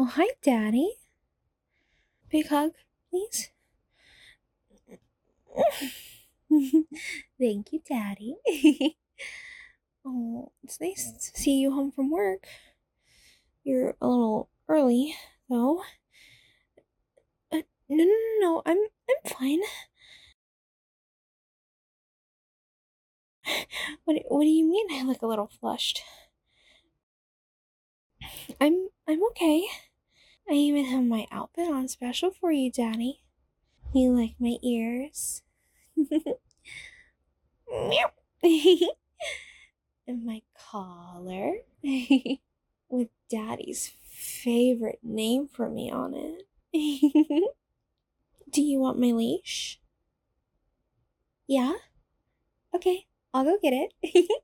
Oh, hi, Daddy. Big hug, please. Thank you, Daddy. Oh, it's nice to see you home from work. You're a little early, though. No. I'm fine. What do you mean? I look a little flushed. I'm okay. I even have my outfit on special for you, Daddy. You like my ears? Meow. And my collar with Daddy's favorite name for me on it. Do you want my leash? Yeah? Okay, I'll go get it.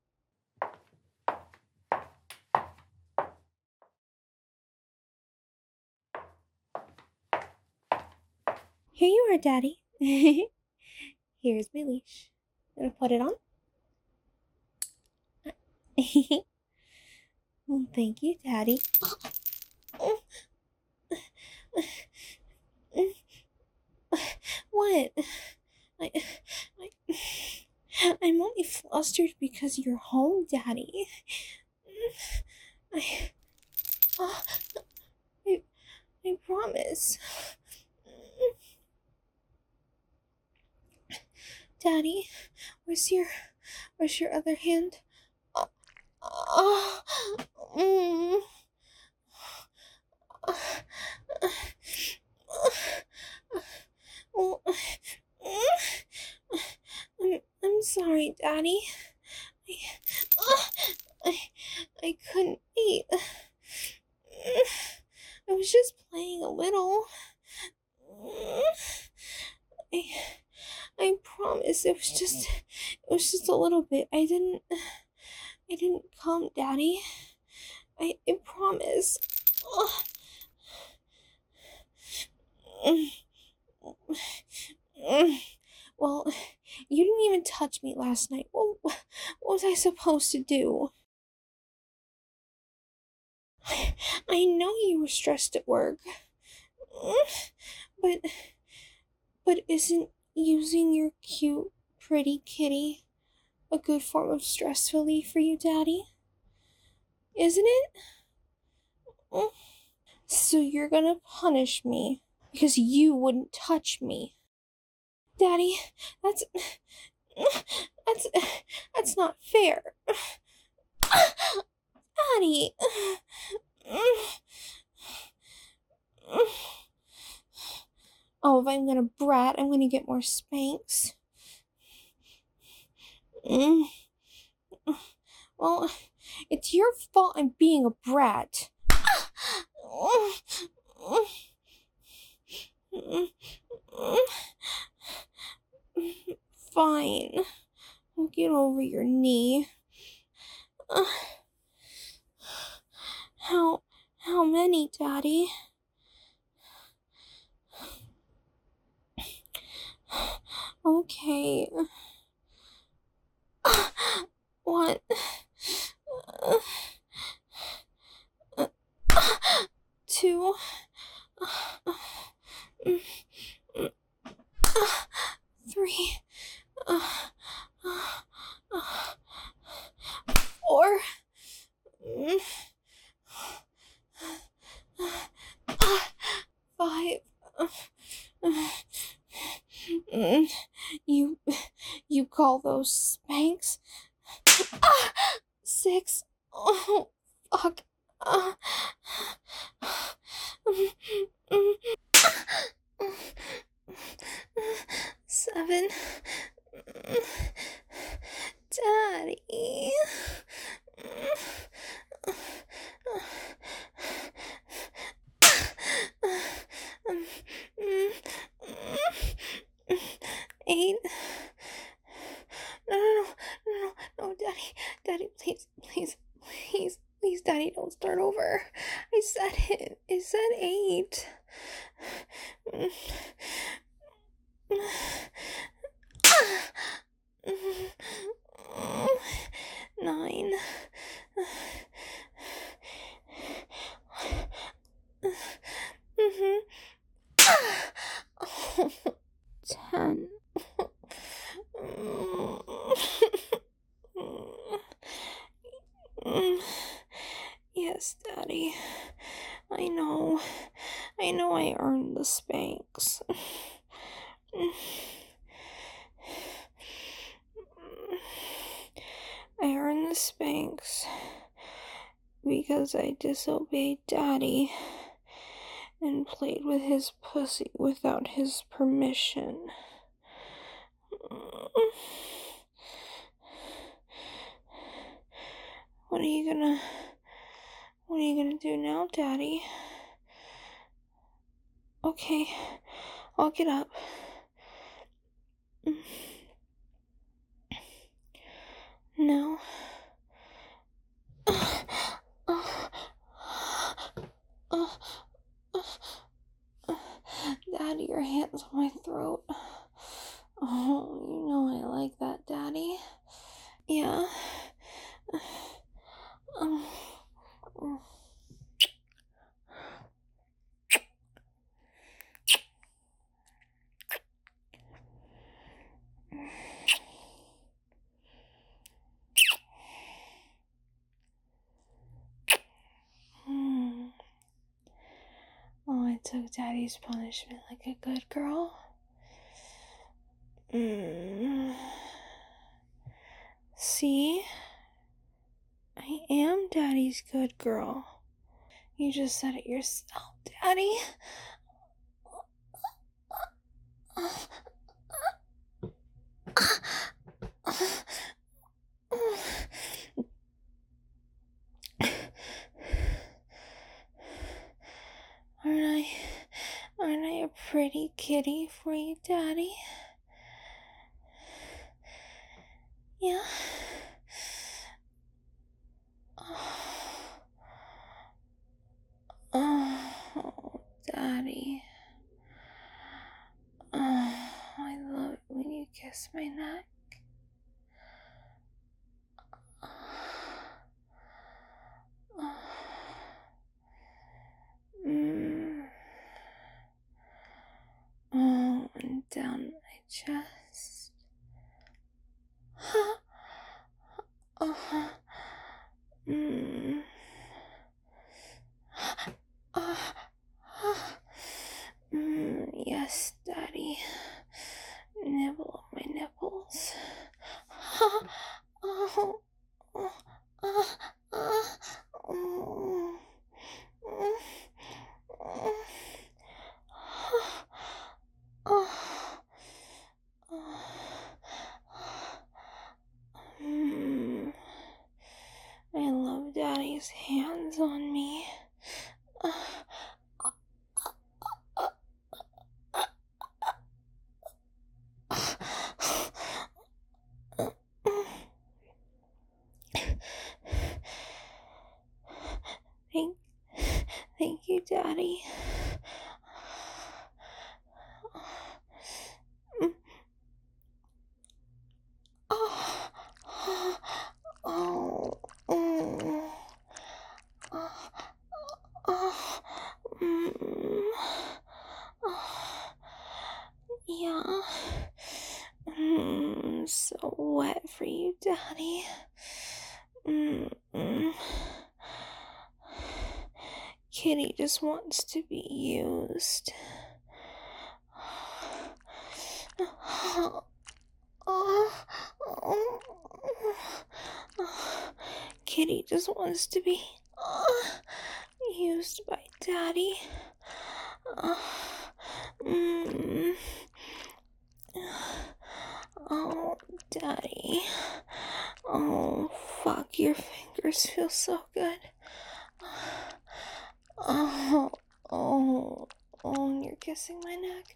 Here you are, Daddy. Here's my leash. Gonna put it on. Well, thank you, Daddy. What? I, I, I'm only flustered because you're home, Daddy. I, oh, I, I promise. Daddy, where's your other hand? Oh, mm. Oh, I'm sorry, Daddy. I, I, I couldn't eat. I was just playing a little. I, I promise it was just a little bit. I didn't come, Daddy. I promise. Well, you didn't even touch me last night. Well, what was I supposed to do? I know you were stressed at work. But isn't using your cute, pretty kitty a good form of stress relief for you, Daddy? Isn't it? So you're gonna punish me because you wouldn't touch me. Daddy, that's that's that's not fair. Daddy. Oh, if I'm gonna brat, I'm gonna get more spanks. Well, it's your fault I'm being a brat. Fine. Get over your knee. How many, Daddy? Okay. What? Two. Three. Four. Five. You you call those spanks? Six. Oh, fuck. Seven. Daddy. 8. No, Daddy. Daddy, please, Daddy, don't start over. I said it. It said 8. 9. 10. Yes, Daddy. I know. I earned the spanks. I earned the spanks because I disobeyed Daddy and played with his pussy without his permission. What are you gonna do now, Daddy? Okay, I'll get up. No. Daddy, your hand's on my throat. Oh, you know I like that, Daddy. Yeah. Oh, I took Daddy's punishment like a good girl. See? I am Daddy's good girl. You just said it yourself, Daddy. Aren't I a pretty kitty for you, Daddy? Yeah. Oh, Daddy. Oh, I love it when you kiss my neck. Oh, and down my chest. Yes, Daddy. Nibble on my nipples. I love Daddy's hands on me. Thank you, Daddy. Yeah. So wet for you, Daddy. Kitty just wants to be used. Kitty just wants to be used by Daddy. Oh, Daddy. Oh, fuck, your fingers feel so good. Oh, and you're kissing my neck.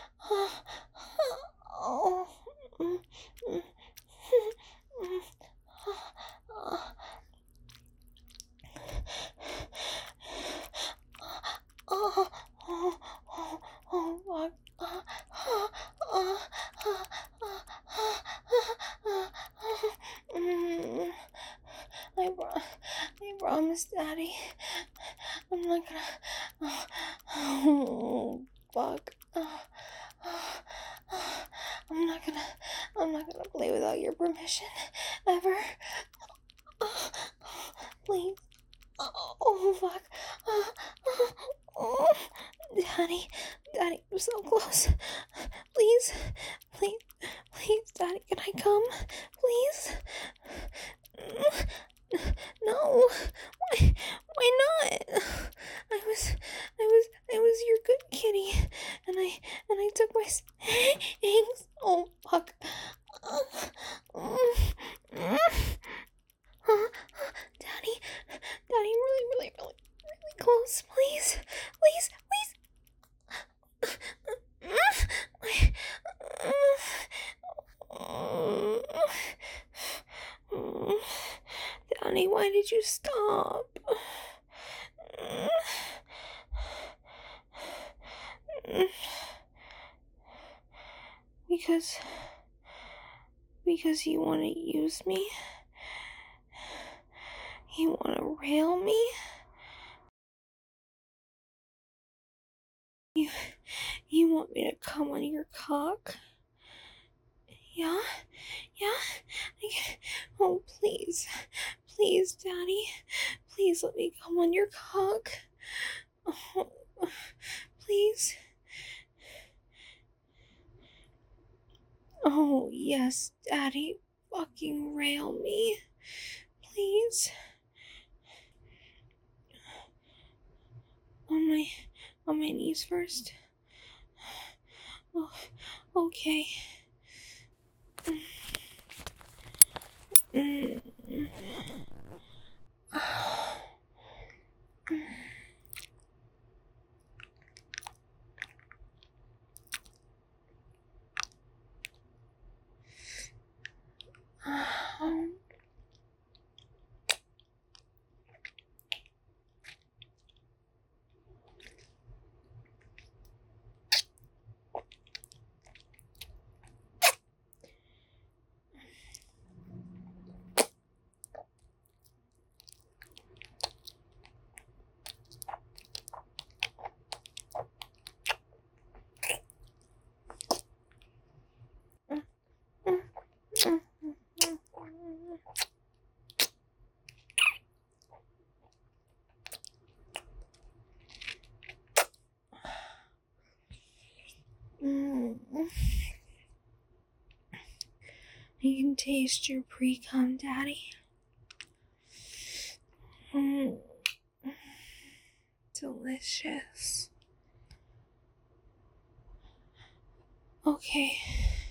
I promise, Daddy. I'm not gonna. Oh, fuck. I'm not gonna play without your permission, ever. Please. Oh, fuck. Daddy, Daddy, I'm so close. Please, please, please, Daddy, can I come? Please? No. Why not? I was your good kitty, and I took my eggs. Oh, fuck. Daddy, Daddy, really close, please, please, please. Daddy, why did you stop? Because you want to use me? You want to rail me? You want me to come on your cock? Yeah? Oh, please, Daddy, please let me come on your cock. Oh, please. Oh, yes, Daddy, fucking rail me, please. On my knees first. Oh, okay. I can taste your pre-cum, Daddy. Delicious. Okay.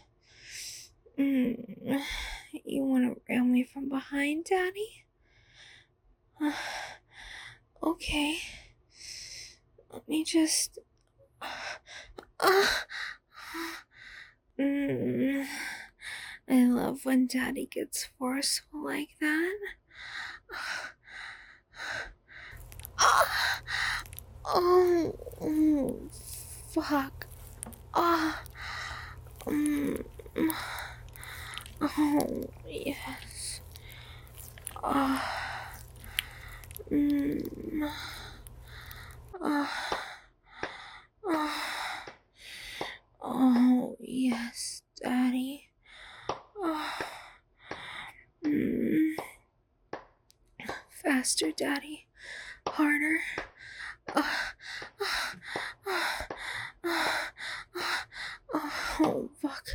You want to rail me from behind, Daddy? Okay. Let me just... I love when Daddy gets forceful like that. Oh, fuck. Oh, yes. Oh, yes, Daddy. Faster, Daddy. Harder. Oh, fuck.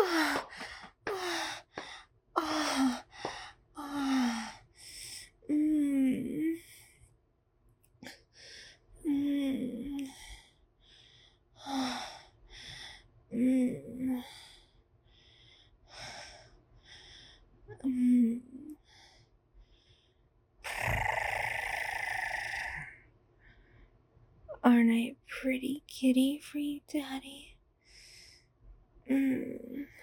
Ah, ah, ah, ah. Mm. Mm. Mm. Mm. Aren't I a pretty kitty for you, Daddy? Mm.